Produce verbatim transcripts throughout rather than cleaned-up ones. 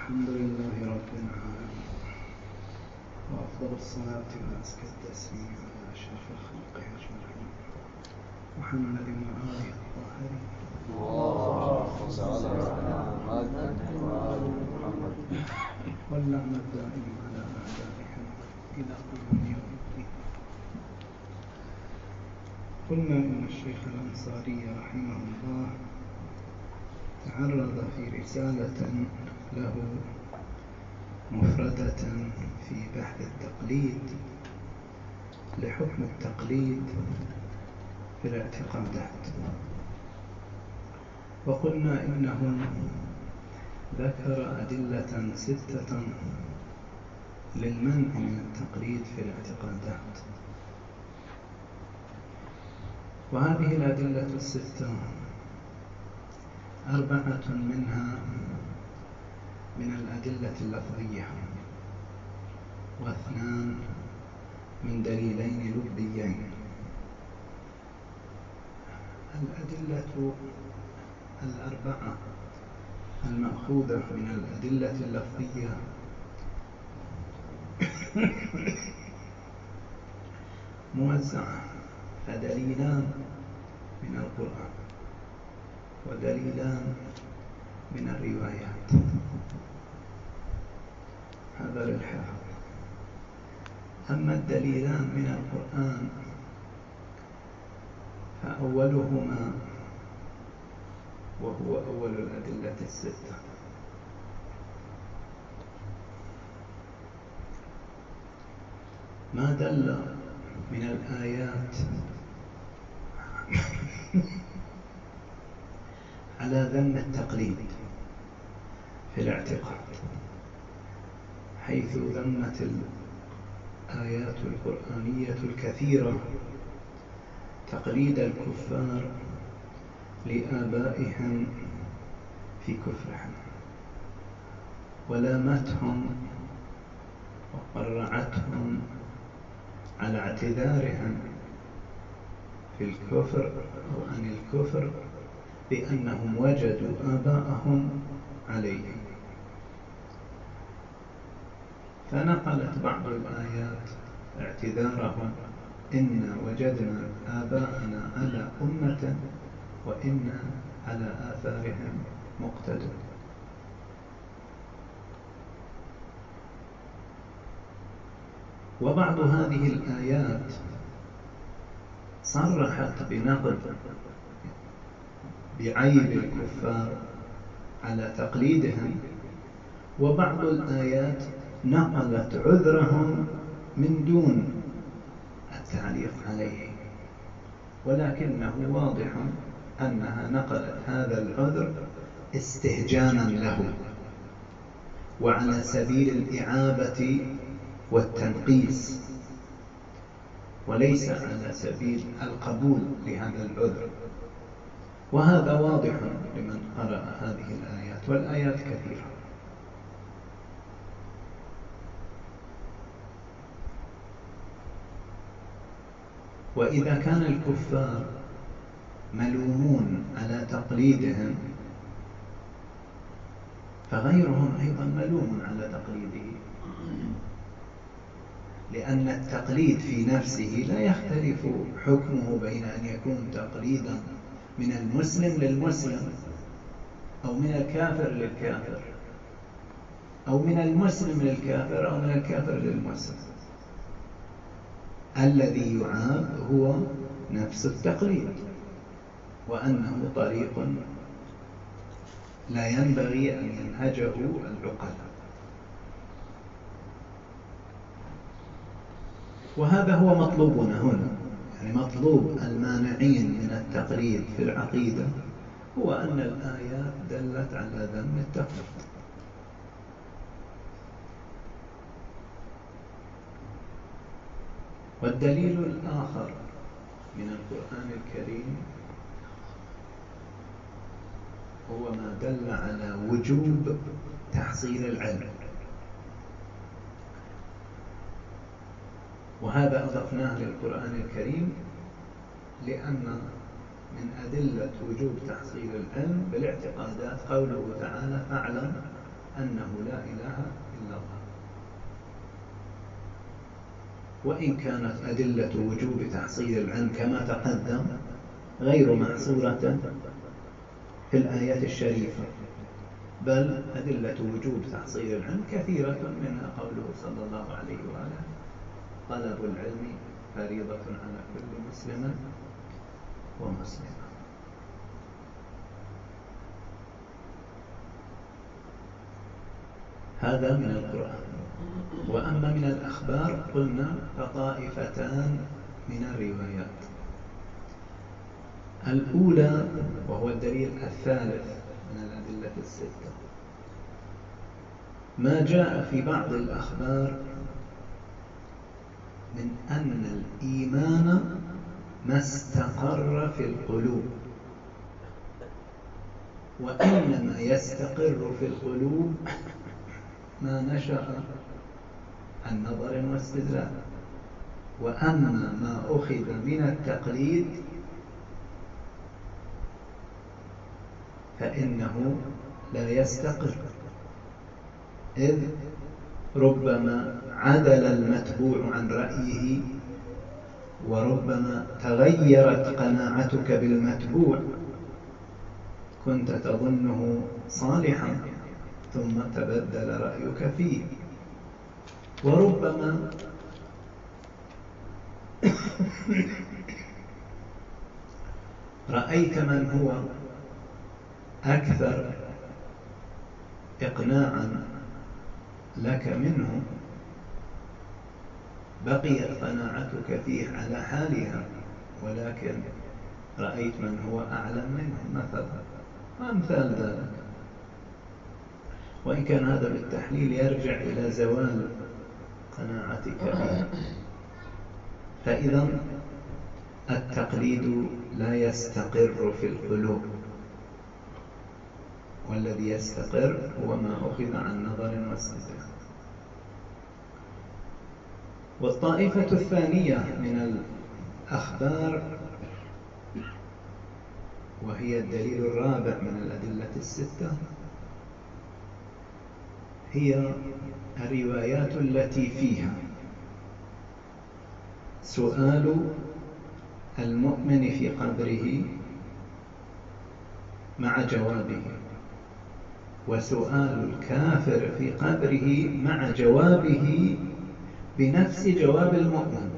الحمد لله رب العالمين، وأفضل الصلاة وأزكى التسليم على أشرف الخلق أجمعين محمد وآله الطاهرين. اللهم صل على محمد واللعنة الدائم على أعدائهم إلى قيام يوم الدين. قلنا إن الشيخ الأنصاري رحمه الله تعرض في رسالة له مفردة في بحث التقليد لحكم التقليد في الاعتقادات، وقلنا إنه ذكر أدلة ستة للمنع من التقليد في الاعتقادات، وهذه الأدلة الستة أربعة منها من الأدلة اللفظية، واثنان من دليلين لفظيين. الأدلة الأربعة المأخوذة من الأدلة اللفظية موزعة، فدليلان من القرآن ودليلان من الروايات، هذا للحفظ. أما الدليلان من القرآن فأولهما وهو أول الأدلة الستة ما دل من الآيات على ذم التقليد في الاعتقاد، حيث ذمت الآيات القرآنية الكثيرة تقليد الكفار لآبائهم في كفرهم، ولامتهم وقرعتهم على اعتذارهم في الكفر أو عن الكفر بأنهم وجدوا آباءهم عليه. فنقلت بعض الآيات اعتذارهم: إنا وجدنا آباءنا على أمة وإنا على آثارهم مقتدون. وبعض هذه الآيات صرحت بنقد بعيب الكفار على تقليدهم، وبعض الآيات نقلت عذرهم من دون التعليق عليه، ولكنه واضح أنها نقلت هذا العذر استهجانا له وعلى سبيل الإعابة والتنقيس، وليس على سبيل القبول لهذا العذر. وهذا واضح لمن قرأ هذه الآيات، والآيات كثيرة. وإذا كان الكفار ملومون على تقليدهم فغيرهم أيضا ملوم على تقليده، لأن التقليد في نفسه لا يختلف حكمه بين أن يكون تقليدا من المسلم للمسلم، أو من الكافر للكافر، أو من المسلم للكافر، أو من الكافر للمسلم. الذي يعاب هو نفس التقليد، وأنه طريق لا ينبغي أن ينهجه العقلاء. وهذا هو مطلوبنا هنا، يعني مطلوب المانعين من التقليد في العقيدة هو أن الآيات دلت على ذم التقليد. والدليل الآخر من القرآن الكريم هو ما دل على وجوب تحصيل العلم، وهذا أضفناه للقرآن الكريم لأن من أدلة وجوب تحصيل العلم بالاعتقادات قوله تعالى: فاعلم أنه لا إله إلا الله. وإن كانت أدلة وجوب تحصيل العلم كما تقدم غير محصورة في الآيات الشريفة، بل أدلة وجوب تحصيل العلم كثيرة، منها قوله صلى الله عليه وآله: طلب العلم فريضة على كل مسلم ومسلمة. هذا من القرآن. وأما من الأخبار قلنا فطائفتان من الروايات. الأولى وهو الدليل الثالث من الأدلة الستة، ما جاء في بعض الأخبار من أن الإيمان ما استقر في القلوب، وإنما يستقر في القلوب ما نشأ عن نظر واستدلال، وأما ما أخذ من التقليد فإنه لا يستقر، إذ ربما عدل المتبوع عن رأيه، وربما تغيرت قناعتك بالمتبوع، كنت تظنه صالحا ثم تبدل رأيك فيه، وربما رأيت من هو أكثر إقناعا لك منه، بقيت قناعتك فيه على حالها، ولكن رأيت من هو أعلم منه مثلا، وأمثال ذلك. وإن كان هذا بالتحليل يرجع إلى زوال قناعتك به. فإذا التقليد لا يستقر في القلوب، والذي يستقر هو ما أخذ عن نظر واستدلال. والطائفة الثانية من الأخبار وهي الدليل الرابع من الأدلة الستة، هي الروايات التي فيها سؤال المؤمن في قبره مع جوابه، وسؤال الكافر في قبره مع جوابه بنفس جواب المؤمن.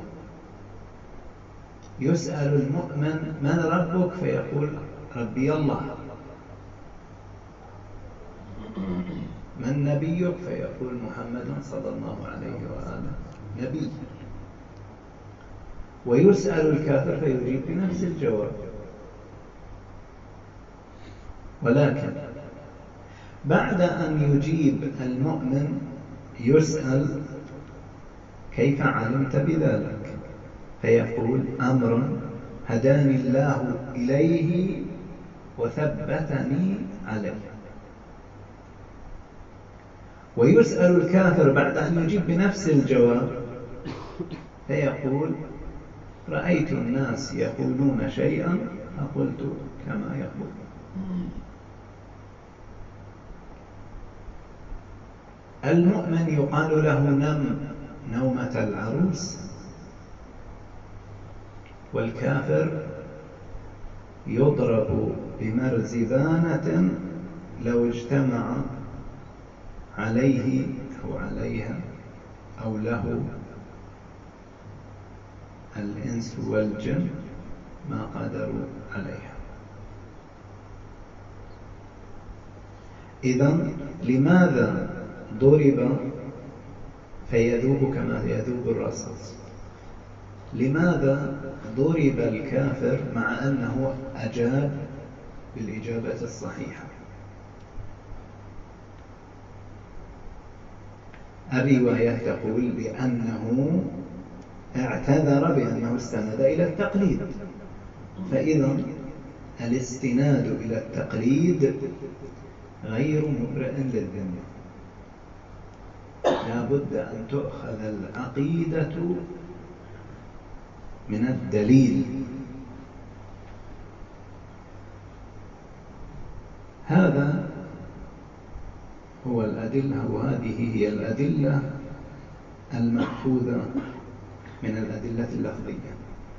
يسأل المؤمن: من ربك؟ فيقول: ربي الله. من نبيك؟ فيقول: محمد صلى الله عليه وآله نبي. ويسأل الكافر فيجيب بنفس الجواب. ولكن بعد أن يجيب المؤمن يسأل: كيف علمت بذلك؟ فيقول: أمر هداني الله إليه وثبتني عليه. ويسأل الكافر بعد أن يجيب بنفس الجواب فيقول: رأيت الناس يقولون شيئا فقلت كما يقول. المؤمن يقال له: نم نومة العروس، والكافر يضرب بمرزبانة لو اجتمع عليه أو عليها أو له الإنس والجن ما قدروا عليها. إذن لماذا ضرب فيذوب كما يذوب الرصاص؟ لماذا ضرب الكافر مع أنه أجاب بالإجابة الصحيحة؟ الرواية تقول بأنه اعتذر بأنه استند إلى التقليد. فإذا الاستناد إلى التقليد غير مبرئ للذمة، لا بد أن تؤخذ العقيدة من الدليل. هذا هو الأمر. الأدلة، وهذه هي الأدلة المأخوذة من الأدلة اللفظية.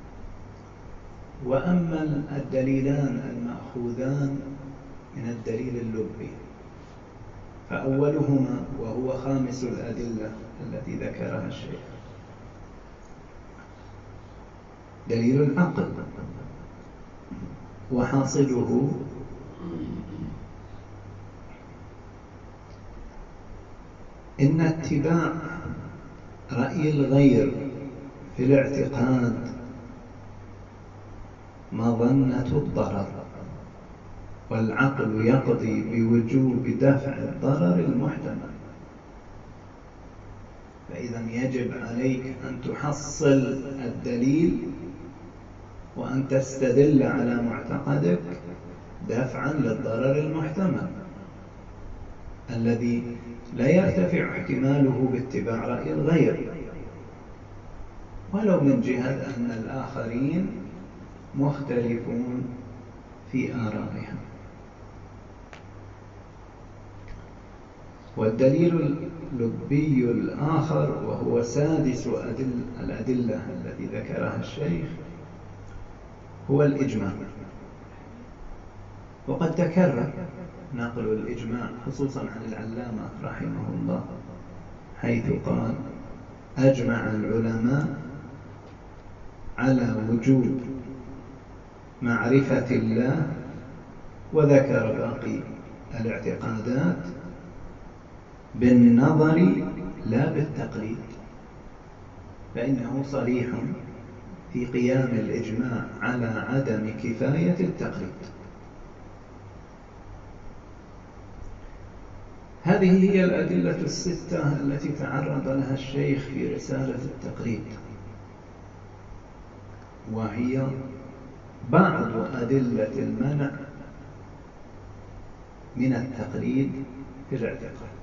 وأما الدليلان المأخوذان من الدليل اللبي فأولهما وهو خامس الأدلة التي ذكرها الشيخ دليل العقل، وحاصله إن اتباع رأي الغير في الاعتقاد مظنة الضرر، والعقل يقضي بوجوب دفع الضرر المحتمل. فإذا يجب عليك أن تحصل الدليل وأن تستدل على معتقدك دفعا للضرر المحتمل الذي لا يرتفع احتماله باتباع رأي الغير، ولو من جهة أن الآخرين مختلفون في آرائهم. والدليل اللبي الآخر وهو سادس أدل الأدلة التي ذكرها الشيخ هو الإجماع. وقد تكرر نقل الإجماع خصوصا عن العلامة رحمه الله، حيث قال: أجمع العلماء على وجوب معرفة الله، وذكر باقي الاعتقادات بالنظر لا بالتقليد، فإنه صريح في قيام الإجماع على عدم كفاية التقليد. هذه هي الأدلة الستة التي تعرض لها الشيخ في رسالة التقليد، وهي بعض أدلة المنع من التقليد في الاعتقاد.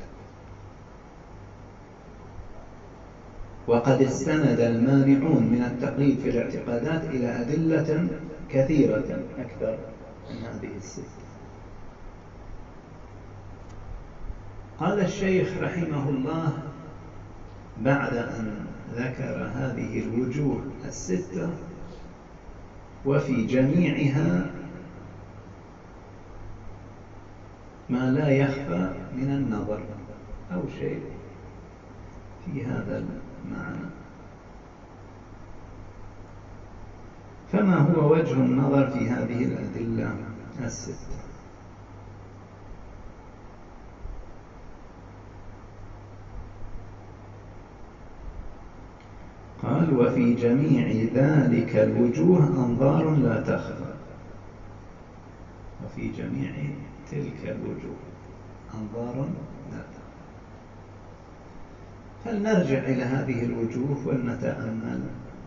وقد استند المانعون من التقليد في الاعتقادات إلى أدلة كثيرة أكثر من هذه الستة. قال الشيخ رحمه الله بعد أن ذكر هذه الوجوه الستة: وفي جميعها ما لا يخفى من النظر، أو شيء في هذا المعنى. فما هو وجه النظر في هذه الأدلة الستة؟ قال: وفي جميع ذلك الوجوه أنظار لا تخفى. وفي جميع تلك الوجوه أنظار لا تخفى. فلنرجع إلى هذه الوجوه ولنتأمل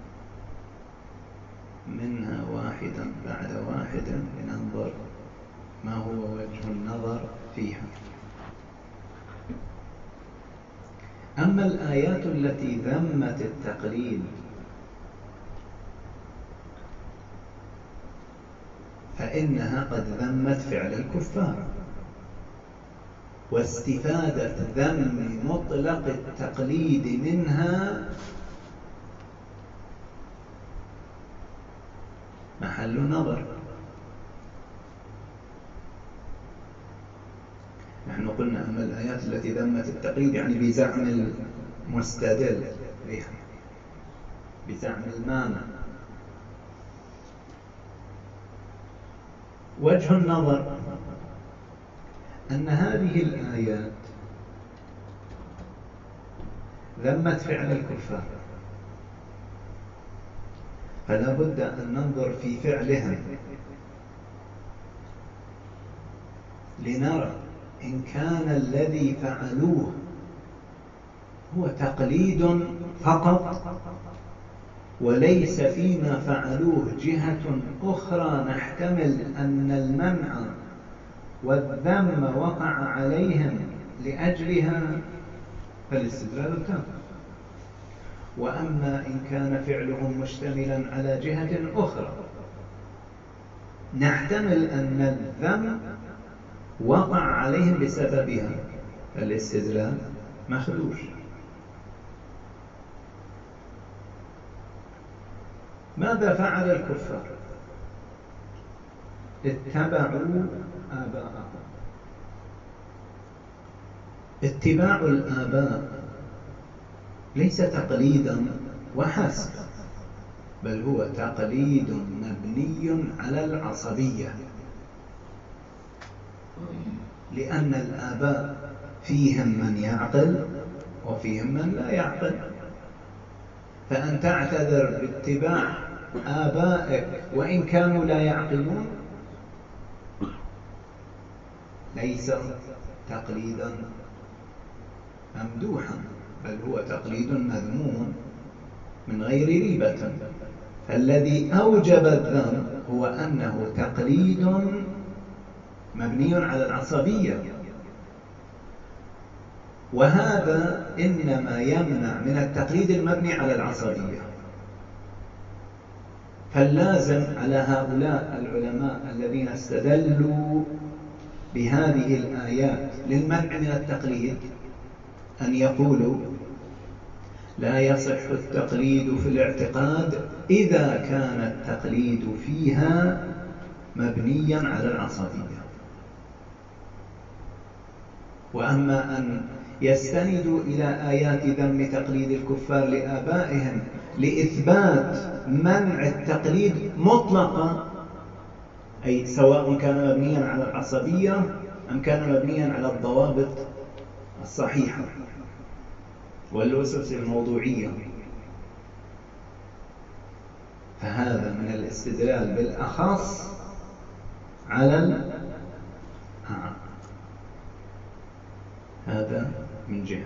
منها واحدا بعد واحد لننظر ما هو وجه النظر فيها. أما الآيات التي ذمت التقليد فإنها قد ذمت فعل الكفار، واستفادة ذم مطلق التقليد منها محل نظر. نحن قلنا أما الآيات التي ذمت التقليد يعني بزعم المستدل بها، بزعم المانع. وجه النظر أن هذه الآيات ذمت فعل الكفار، فلا بد أن ننظر في فعلهم لنرى إن كان الذي فعلوه هو تقليد فقط وليس فيما فعلوه جهة أخرى نحتمل أن المنع والذم وقع عليهم لأجلها، فالاستدلال تام. وأما إن كان فعلهم مشتملا على جهة أخرى نحتمل أن الذم وقع عليهم بسببها، الاستدلال مخدوش. ماذا فعل الكفار؟ اتبعوا آباءهم. اتباع الآباء ليس تقليدا وحسب، بل هو تقليد مبني على العصبية، لأن الآباء فيهم من يعقل وفيهم من لا يعقل، فأن تعتذر باتباع آبائك وإن كانوا لا يعقلون ليس تقليدا ممدوحا، بل هو تقليد مذموم من غير ريبة. فالذي أوجب الذنب هو أنه تقليد مبني على العصبية، وهذا إنما يمنع من التقليد المبني على العصبية. فاللازم على هؤلاء العلماء الذين استدلوا بهذه الآيات للمنع من التقليد أن يقولوا لا يصح التقليد في الاعتقاد إذا كان التقليد فيها مبنيا على العصبية. وأما أن يستندوا إلى آيات ذم تقليد الكفار لآبائهم لإثبات منع التقليد مطلقا، أي سواء كان مبنيا على العصبية أم كان مبنيا على الضوابط الصحيحة والأسس الموضوعية، فهذا من الاستدلال بالأخص على الأعم. هذا من جهة.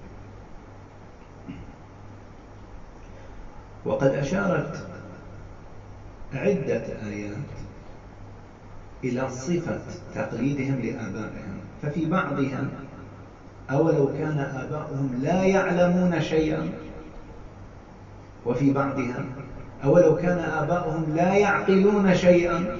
وقد أشارت عدة آيات إلى صفة تقليدهم لآبائهم، ففي بعضها أولو كان آباؤهم لا يعلمون شيئا، وفي بعضها أولو كان آباؤهم لا يعقلون شيئا،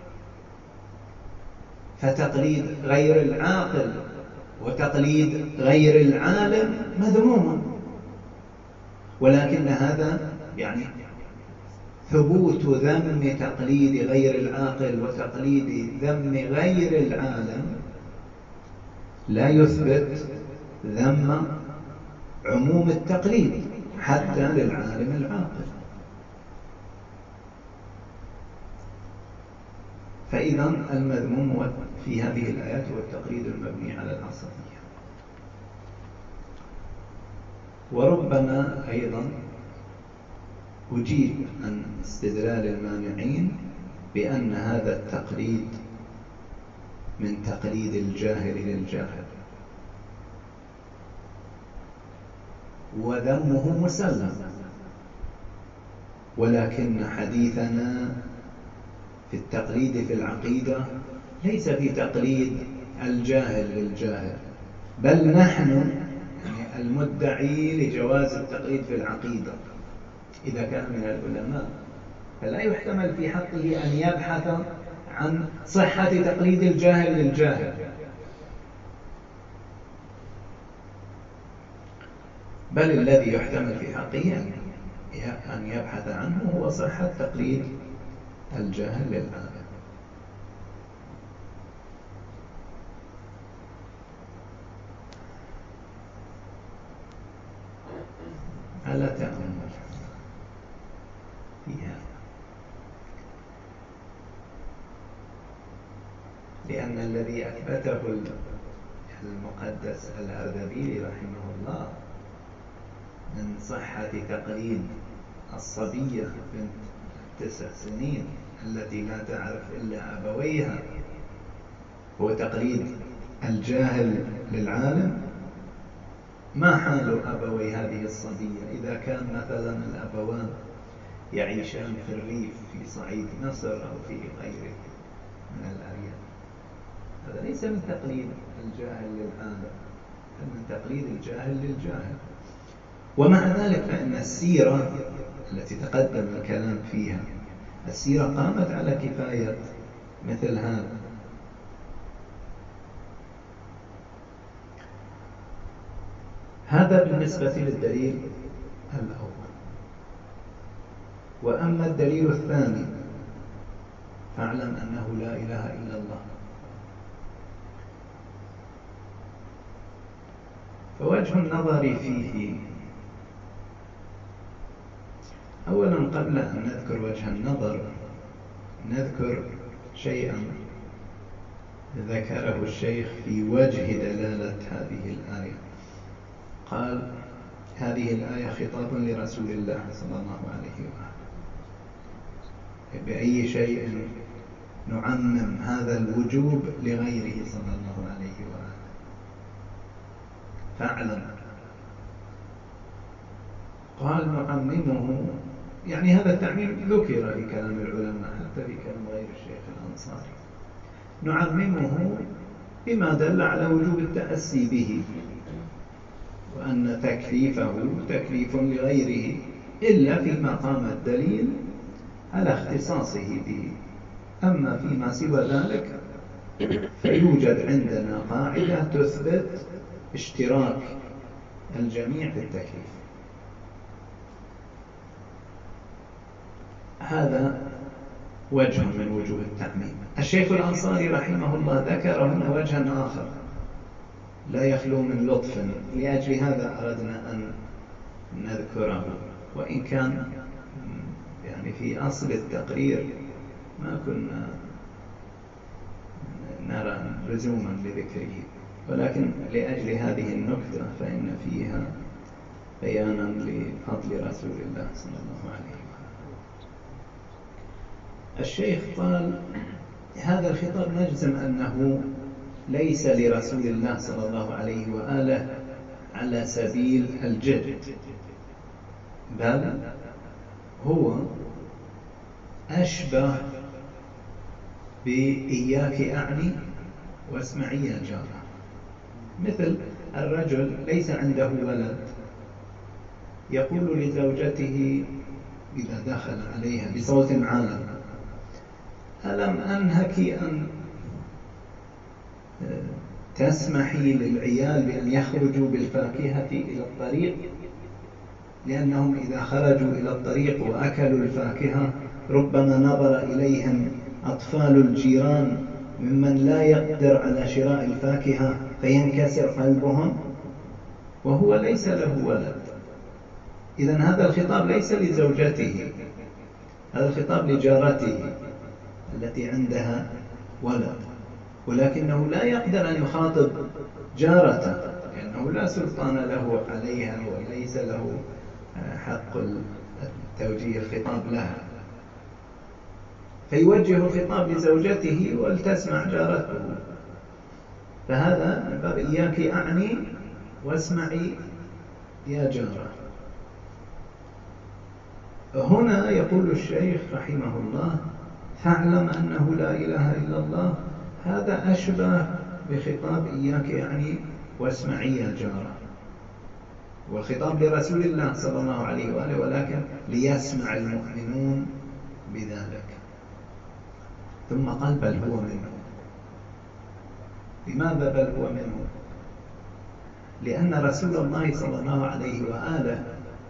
فتقليد غير العاقل وتقليد غير العالم مذموم، ولكن هذا يعني ثبوت ذم تقليد غير العاقل وتقليد ذم غير العالم لا يثبت ذم عموم التقليد حتى للعالم العاقل. فإذا المذموم في هذه الآيات هو التقليد المبني على العصبية. وربما أيضا أجيب عن استدلال المانعين بأن هذا التقليد من تقليد الجاهل للجاهل، وذمه مسلم، ولكن حديثنا في التقليد في العقيدة ليس في تقليد الجاهل للجاهل، بل نحن يعني المدعي لجواز التقليد في العقيدة إذا كان من العلماء، فلا يحتمل في حقه أن يبحث عن صحة تقليد الجاهل للجاهل، بل الذي يحتمل في حقه أن يبحث عنه هو صحة تقليد الجاهل للعالم. على تأمل فيها، لأن الذي أثبته المقدس الأردبيلي رحمه الله من صحة تقليد الصبية بنت تسع سنين التي لا تعرف إلا أبويها هو تقليد الجاهل للعالم، ما حال أبوي هذه الصبية إذا كان مثلا الأبوان يعيشان في الريف في صعيد مصر أو في غيره من الأرياف؟ هذا ليس من تقليد الجاهل للعالم، بل من تقليد الجاهل للجاهل. ومع ذلك فإن السيرة التي تقدم الكلام فيها، السيرة قامت على كفاية مثل هذا. هذا بالنسبة للدليل الأول. وأما الدليل الثاني فاعلم أنه لا إله إلا الله، فوجه النظر فيه أولا قبل أن نذكر وجه النظر نذكر شيئا ذكره الشيخ في وجه دلالة هذه الآية. قال هذه الآية خطاب لرسول الله صلى الله عليه وآله، بأي شيء نعمم هذا الوجوب لغيره صلى الله عليه وآله. فاعلم، قال نعممه، يعني هذا التعميم ذكر في كلام العلماء حتى في كلام غير الشيخ الأنصاري. نعممه بما دل على وجوب التأسي به، وأن تكليفه تكليف لغيره إلا فيما قام الدليل على اختصاصه به. أما فيما سوى ذلك فيوجد عندنا قاعدة تثبت اشتراك الجميع في التكليف. هذا وجه من وجوه التعميم. الشيخ الأنصاري رحمه الله ذكر هنا وجها آخر لا يخلو من لطف، لأجل هذا أردنا أن نذكره، وإن كان يعني في أصل التقرير ما كنا نرى لزوما لذكره، ولكن لأجل هذه النكتة فإن فيها بيانا لفضل رسول الله صلى الله عليه وسلم. الشيخ قال هذا الخطاب نجزم أنه ليس لرسول الله صلى الله عليه وآله على سبيل الجد، بل هو أشبه بإياك أعني واسمعي يا جارة. مثل الرجل ليس عنده ولد يقول لزوجته إذا دخل عليها بصوت عال: ألم أنهك أن تسمحي للعيال بأن يخرجوا بالفاكهة إلى الطريق، لأنهم إذا خرجوا إلى الطريق وأكلوا الفاكهة ربما نظر إليهم أطفال الجيران ممن لا يقدر على شراء الفاكهة فينكسر قلبهم، وهو ليس له ولد. إذن هذا الخطاب ليس لزوجته، هذا الخطاب لجارته التي عندها ولد، ولكنه لا يقدر أن يخاطب جارته لأنه لا سلطان له عليها وليس له حق توجيه الخطاب لها، فيوجه الخطاب لزوجته ولتسمع جارته. فهذا من باب إياك أعني واسمعي يا جارة. هنا يقول الشيخ رحمه الله: فاعلم أنه لا إله إلا الله. هذا أشبه بخطاب إياك يعني واسمعي يا جارة، والخطاب لرسول الله صلى الله عليه وآله، ولكن ليسمع المؤمنون بذلك. ثم قال: بل هو منه. لماذا بل هو منه؟ لأن رسول الله صلى الله عليه وآله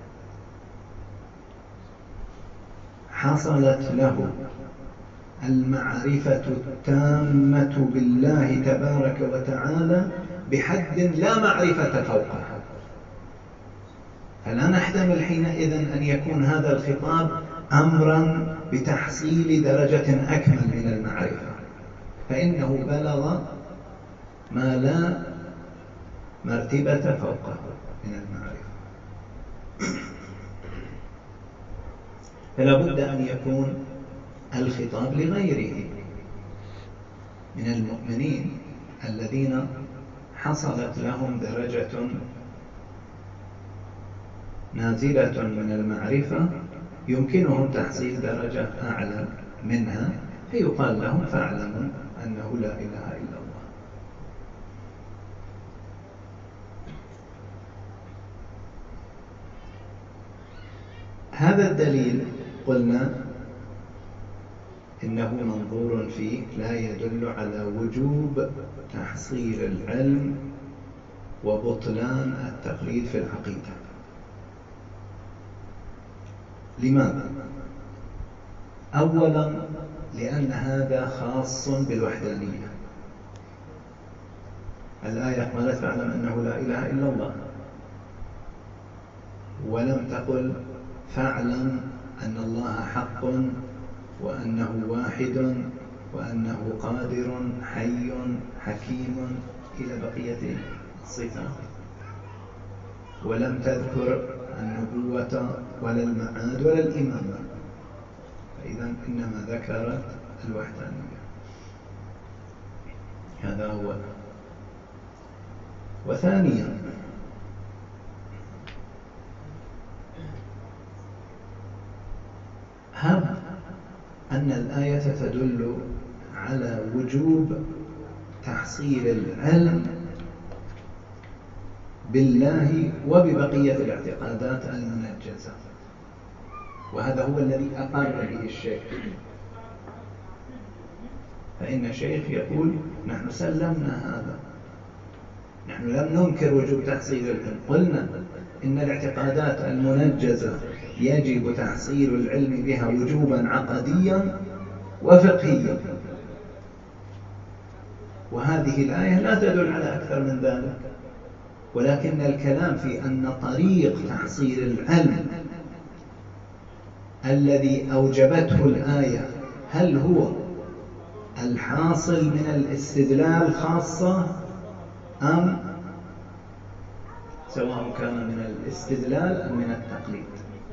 حصلت له المعرفة التامة بالله تبارك وتعالى بحد لا معرفة فوقها، فلا نحتمل حينئذ أن يكون هذا الخطاب أمرا بتحصيل درجة أكمل من المعرفة، فإنه بلغ ما لا مرتبة فوقه من المعرفة. فلا بد أن يكون الخطاب لغيره من المؤمنين الذين حصلت لهم درجة نازلة من المعرفة يمكنهم تحصيل درجة أعلى منها، فيقال لهم: فاعلموا أنه لا إله إلا الله. هذا الدليل قلنا إنه منظور فيه لا يدل على وجوب تحصيل العلم وبطلان التقليد في العقيدة. لماذا؟ أولا لأن هذا خاص بالوحدانية. الآية قالت فاعلم أنه لا إله إلا الله، ولم تقل فاعلم أن الله حق وأنه واحد وأنه قادر حي حكيم إلى بقية الصفات، ولم تذكر النبوة ولا المعاد ولا الإمامة، فإذا إنما ذكرت الوحدانية. هذا هو. وثانيا هب أن الآية تدل على وجوب تحصيل العلم بالله وببقية الاعتقادات المنجزة، وهذا هو الذي أقر به الشيخ. فإن الشيخ يقول نحن سلمنا هذا، نحن لم ننكر وجوب تحصيل العلم، قلنا إن الاعتقادات المنجزة يجب تحصيل العلم بها وجوبا عقديا وفقهيا، وهذه الآية لا تدل على أكثر من ذلك، ولكن الكلام في أن طريق تحصيل العلم الذي أوجبته الآية هل هو الحاصل من الاستدلال خاصة أم سواء كان من الاستدلال أم من التقليد.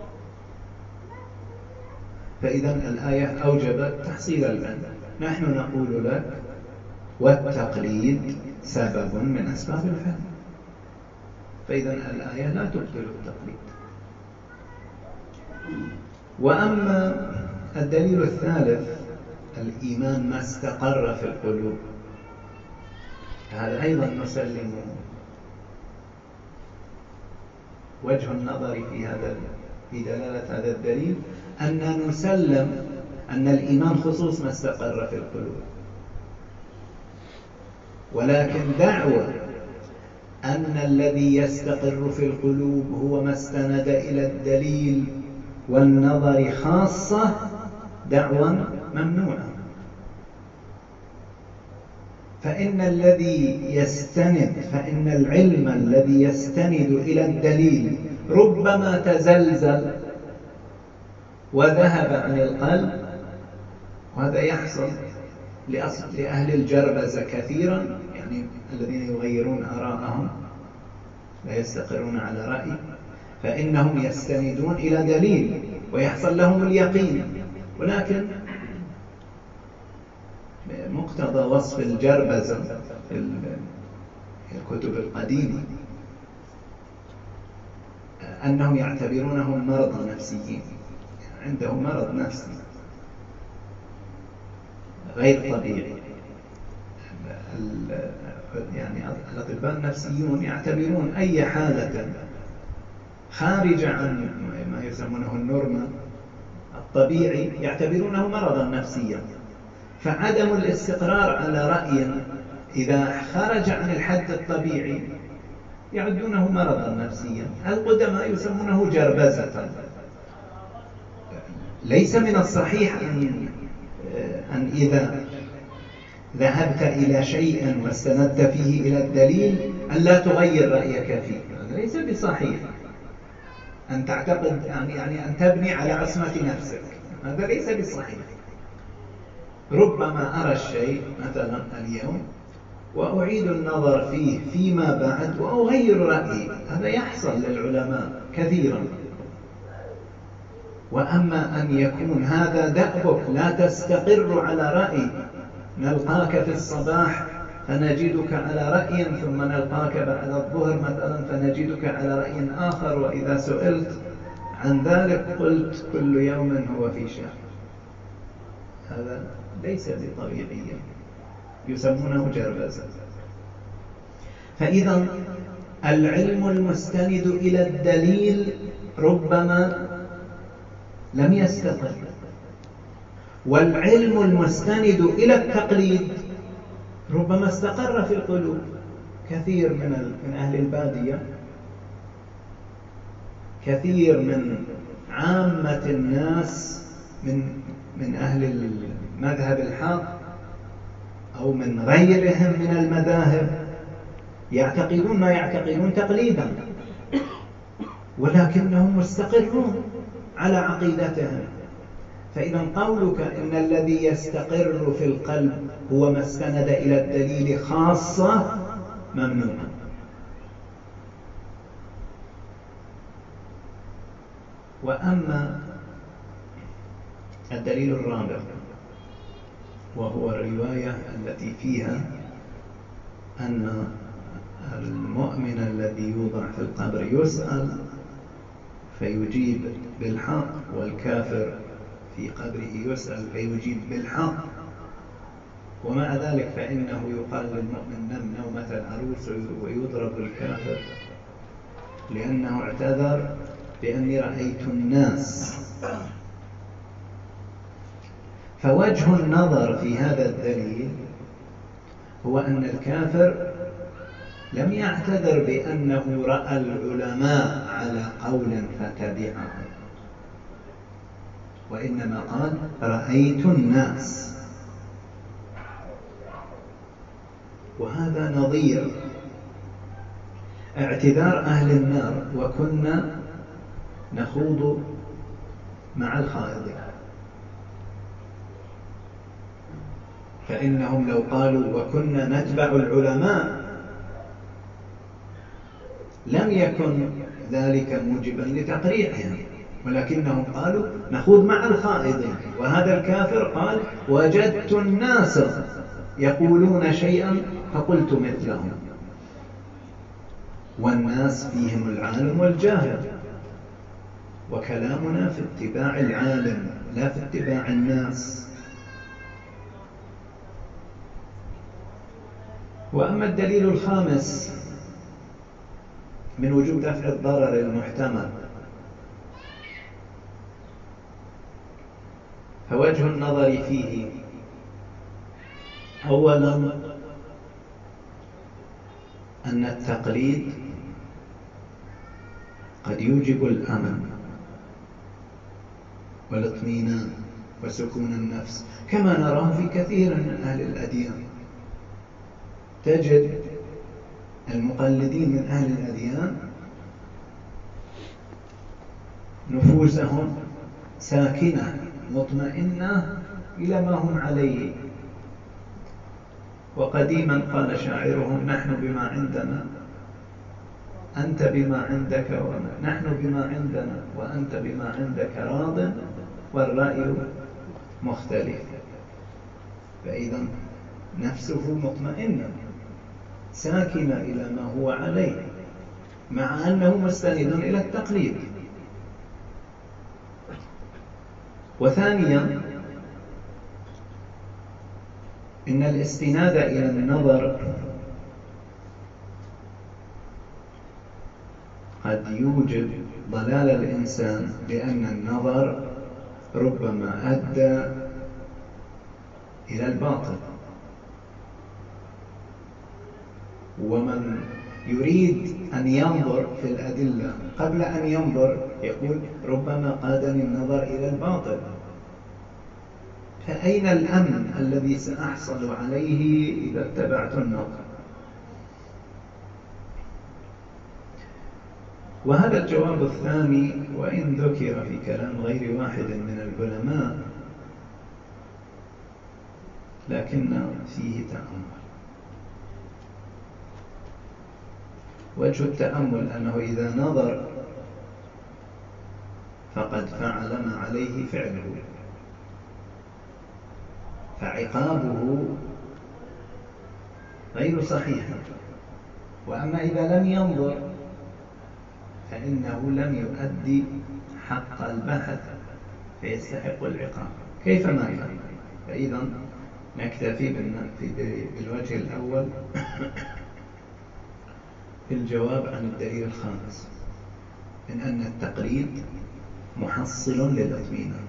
فإذا الآية أوجبت تحصيل العلم، نحن نقول لك والتقليد سبب من أسباب العلم، فإذا الآية لا تبطل التقليد. وأما الدليل الثالث الإيمان ما استقر في القلوب، هذا أيضا نسلمه. وجه النظر في هذا في دلالة هذا الدليل أن نسلم أن الإيمان خصوص ما استقر في القلوب، ولكن دعوة أن الذي يستقر في القلوب هو ما استند إلى الدليل والنظر خاصة دعوة ممنوعة. فإن الذي يستند فإن العلم الذي يستند إلى الدليل ربما تزلزل وذهب عن القلب، وهذا يحصل لأهل الجربزة كثيرا، يعني الذين يغيرون آراءهم لا يستقرون على رأي، فإنهم يستندون إلى دليل ويحصل لهم اليقين، ولكن مقتضى وصف الجربزة في الكتب القديمة أنهم يعتبرونهم مرضى نفسيين، عنده مرض نفسي غير طبيعي. يعني الأطباء النفسيون يعتبرون أي حالة خارجة عن ما يسمونه النورمال الطبيعي يعتبرونه مرضا نفسيا، فعدم الاستقرار على رأي إذا خرج عن الحد الطبيعي يعدونه مرضا نفسيا. القدماء يسمونه جربزة. ليس من الصحيح أن, أن إذا ذهبت إلى شيء واستندت فيه إلى الدليل أن لا تغير رأيك فيه، هذا ليس بصحيح. أن تعتقد يعني, يعني أن تبني على عصمة نفسك، هذا ليس بصحيح. ربما أرى الشيء مثلا اليوم وأعيد النظر فيه فيما بعد وأغير رأيي، هذا يحصل للعلماء كثيرا. وأما أن يكون هذا دأبك لا تستقر على رأي، نلقاك في الصباح فنجدك على رأي، ثم نلقاك بعد الظهر مثلا فنجدك على رأي آخر، وإذا سئلت عن ذلك قلت كل يوم هو في شأن، هذا ليس بطبيعي، يسمونه جربزة. فإذا العلم المستند إلى الدليل ربما لم يستقر، والعلم المستند إلى التقليد ربما استقر في القلوب، كثير من من أهل البادية، كثير من عامة الناس من من أهل المذهب الحق أو من غيرهم من المذاهب يعتقدون ما يعتقدون تقليدا، ولكنهم مستقرون على عقيدتهم. فإذا قولك إن الذي يستقر في القلب هو ما استند إلى الدليل خاصة ممنوع. وأما الدليل الرابع وهو الرواية التي فيها أن المؤمن الذي يوضع في القبر يسأل فيجيب بالحق، والكافر في قبره يسأل فيجيب بالحق، ومع ذلك فإنه يقال للمؤمن نم نومة العروس ويضرب الكافر لأنه اعتذر بأني رأيت الناس. فوجه النظر في هذا الدليل هو أن الكافر لم يعتذر بأنه رأى العلماء على قول فتبعه، وإنما قال رأيت الناس. وهذا نظير اعتذار أهل النار وكنا نخوض مع الخائضين، فإنهم لو قالوا وكنا نتبع العلماء لم يكن ذلك موجبا لتقريعهم، ولكنهم قالوا نخوض مع الخائضين. وهذا الكافر قال وجدت الناس يقولون شيئا فقلت مثلهم، والناس فيهم العالم والجاهل، وكلامنا في اتباع العالم لا في اتباع الناس. وأما الدليل الخامس من وجوب دفع الضرر المحتمل، فوجه النظر فيه أولا أن التقليد قد يوجب الأمن والاطمئنان وسكون النفس، كما نراه في كثير من أهل الأديان. تجد المقلدين من أهل الأديان نفوسهم ساكنة مطمئنة إلى ما هم عليه. وقديما قال شاعرهم نحن بما عندنا أنت بما عندك، ونحن بما عندنا وأنت بما عندك راض والرأي مختلف. فإذا نفسه مطمئنة ساكنة إلى ما هو عليه، مع أنه مستند إلى التقليد. وثانيا إن الاستناد إلى النظر قد يوجب ضلال الإنسان، لأن النظر ربما أدى إلى الباطل. ومن يريد أن ينظر في الأدلة قبل أن ينظر يقول ربما قادني النظر إلى الباطل، فأين الأمن الذي سأحصل عليه إذا اتبعت النظر؟ وهذا الجواب الثاني وإن ذكر في كلام غير واحد من العلماء لكن فيه تأمل. وجه التأمل أنه إذا نظر فقد فعل ما عليه فعله، فعقابه غير صحيح. وأما إذا لم ينظر فإنه لم يؤدي حق البحث فيستحق العقاب كيف ما يفعل. فإذا نكتفي بالوجه الأول في الجواب عن الدليل الخامس من أن التقليد محصل للأطمئنان.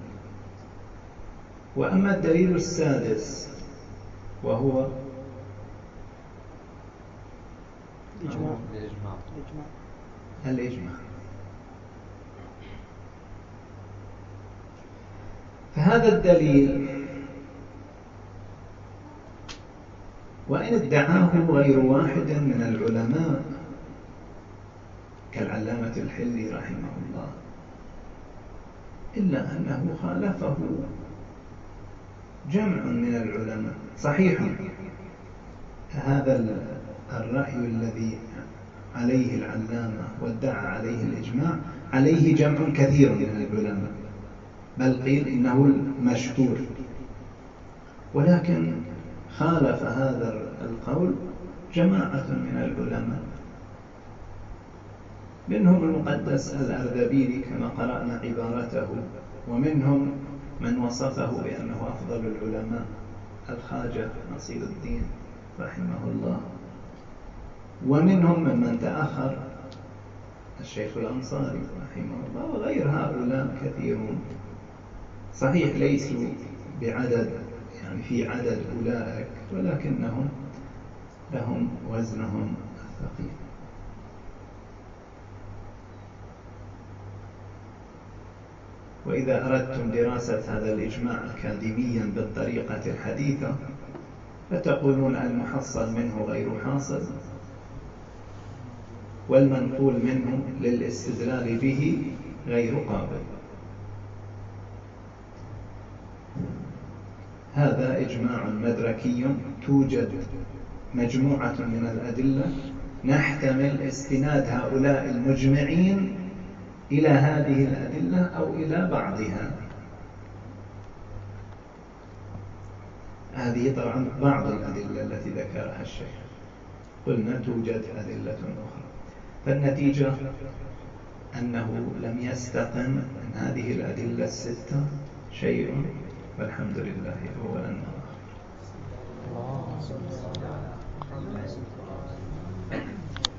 وأما الدليل السادس وهو الإجماع. الإجماع. الإجماع. فهذا الدليل وإن ادعاه غير واحد من العلماء كالعلامة الحلي رحمه الله، إلا أنه خالفه جمع من العلماء. صحيح هذا الرأي الذي عليه العلامة وادعى عليه الإجماع عليه جمع كثير من العلماء، بل قيل إنه المشهور، ولكن خالف هذا القول جماعة من العلماء، منهم المقدس الأردبيلي كما قرأنا عبارته، ومنهم من وصفه بأنه أفضل العلماء الخواجة نصير الدين رحمه الله، ومنهم ممن تأخر الشيخ الأنصاري رحمه الله، وغير هؤلاء كثيرون. صحيح ليسوا بعدد، يعني في عدد أولئك، ولكنهم لهم وزنهم الثقيل. وإذا أردتم دراسة هذا الإجماع أكاديميا بالطريقة الحديثة فتقولون المحصل منه غير حاصل، والمنقول منه للاستدلال به غير قابل. هذا إجماع مدركي، توجد مجموعة من الأدلة نحتمل استناد هؤلاء المجمعين إلى هذه الأدلة أو إلى بعضها. هذه طبعا بعض الأدلة التي ذكرها الشيخ، قلنا توجد أدلة أخرى. فالنتيجة أنه لم يستقم من هذه الأدلة الستة شيء، والحمد لله أولا وآخرا.